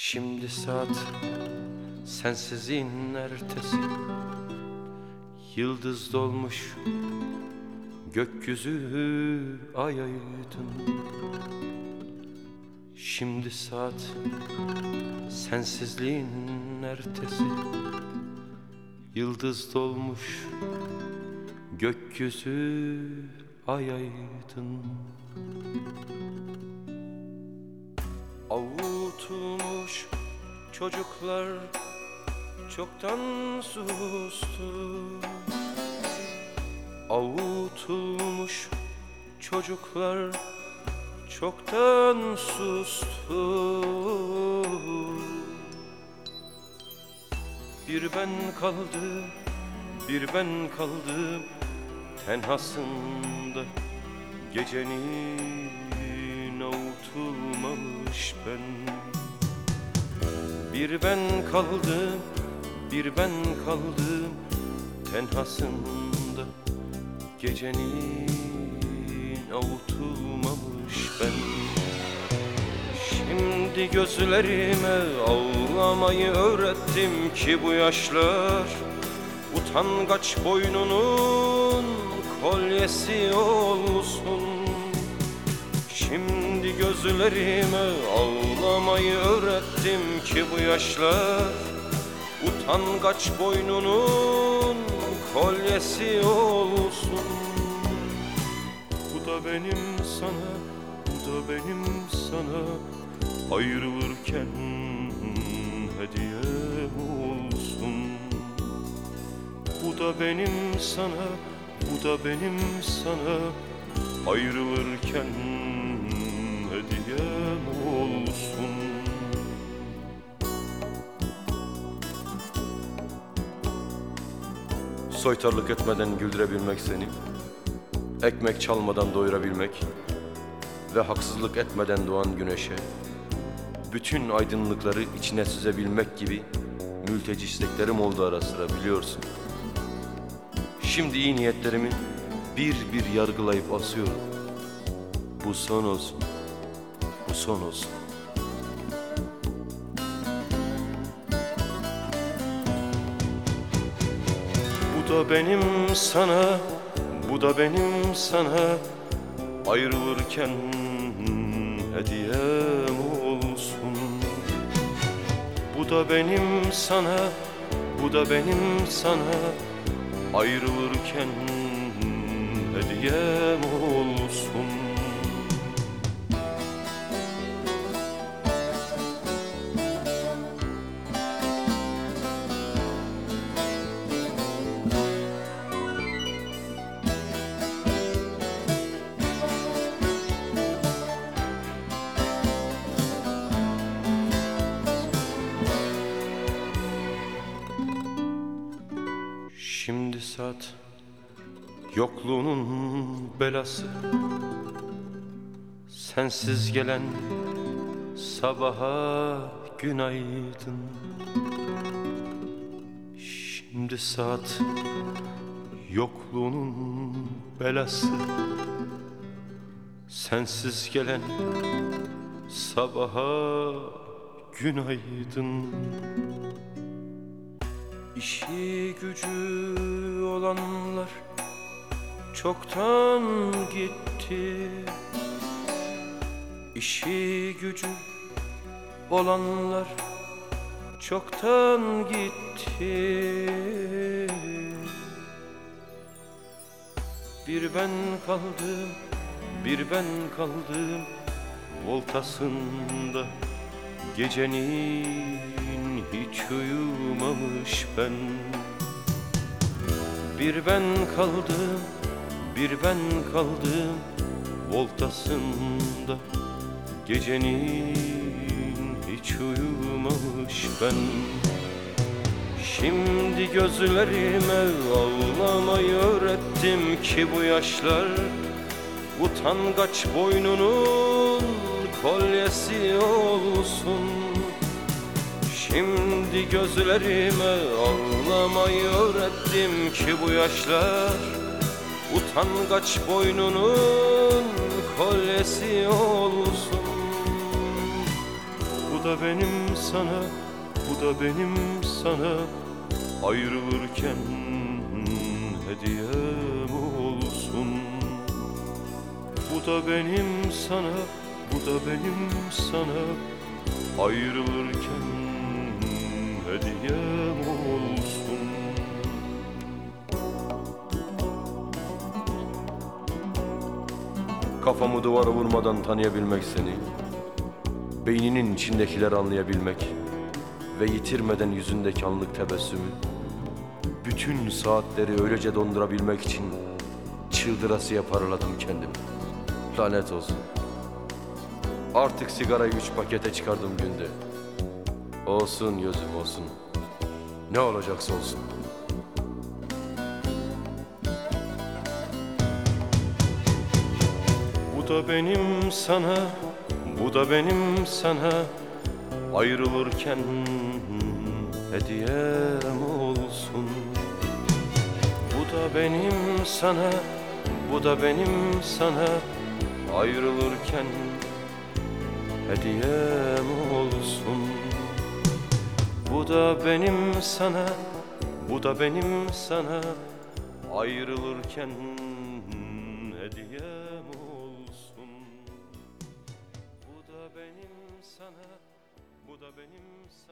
Şimdi saat sensizliğin ertesi, yıldız dolmuş gökyüzü ay aydın. Şimdi saat sensizliğin ertesi, yıldız dolmuş gökyüzü ay aydın. Avutulmuş çocuklar çoktan sustu. Avutulmuş çocuklar çoktan sustu. Bir ben kaldım, bir ben kaldım tenhasında, gecenin avutulmamış ben. Bir ben kaldım, bir ben kaldım tenhasında, gecenin avutulmamış ben. Şimdi gözlerime ağlamayı öğrettim ki bu yaşlar utangaç boynunun kolyesi olsun. Şimdi gözlerime ağlamayı öğrettim ki bu yaşlar utangaç boynunun kolyesi olsun. Bu da benim sana, bu da benim sana ayrılırken hediyem olsun. Bu da benim sana, bu da benim sana ayrılırken hediyem olsun. Soytarlık etmeden güldürebilmek seni, ekmek çalmadan doyurabilmek ve haksızlık etmeden doğan güneşe bütün aydınlıkları içine süzebilmek gibi mülteci isteklerim oldu ara sıra, biliyorsun. Şimdi iyi niyetlerimi bir bir yargılayıp asıyorum. Bu son olsun, bu son olsun. Bu da benim sana, bu da benim sana ayrılırken hediyem olsun. Bu da benim sana, bu da benim sana ayrılırken hediyem olsun. Şimdi saat yokluğunun belası, sensiz gelen sabaha günaydın. Şimdi saat yokluğunun belası, sensiz gelen sabaha günaydın. İşi gücü olanlar çoktan gitti. İşi gücü olanlar çoktan gitti. Bir ben kaldım, bir ben kaldım voltasında, gecenin hiç uyumamış ben. Bir ben kaldım, bir ben kaldım voltasında, gecenin hiç uyumamış ben. Şimdi gözlerime ağlamayı öğrettim ki bu yaşlar utangaç boynunun kolyesi olsun. Şimdi gözlerime ağlamayı öğrettim ki bu yaşlar utangaç boynunun kolyesi olsun. Bu Bu da benim sana, bu da benim sana ayrılırken hediyem olsun. Bu da benim sana, bu da benim sana ayrılırken hediyem olsun. Kafamı duvara vurmadan tanıyabilmek seni, beyninin içindekileri anlayabilmek ve yitirmeden yüzündeki anlık tebessümü, bütün saatleri öylece dondurabilmek için çıldırasıya paraladım kendimi. Lanet olsun. Artık sigarayı 3 pakete çıkardım günde. Olsun gözüm olsun. Ne olacaksa olsun. Bu da benim sana, bu da benim sana ayrılırken hediyem olsun. Bu da benim sana, bu da benim sana ayrılırken hediyem olsun. Bu da benim sana, bu da benim sana ayrılırken hediyem olsun. Bu da benim sana, bu da benim sana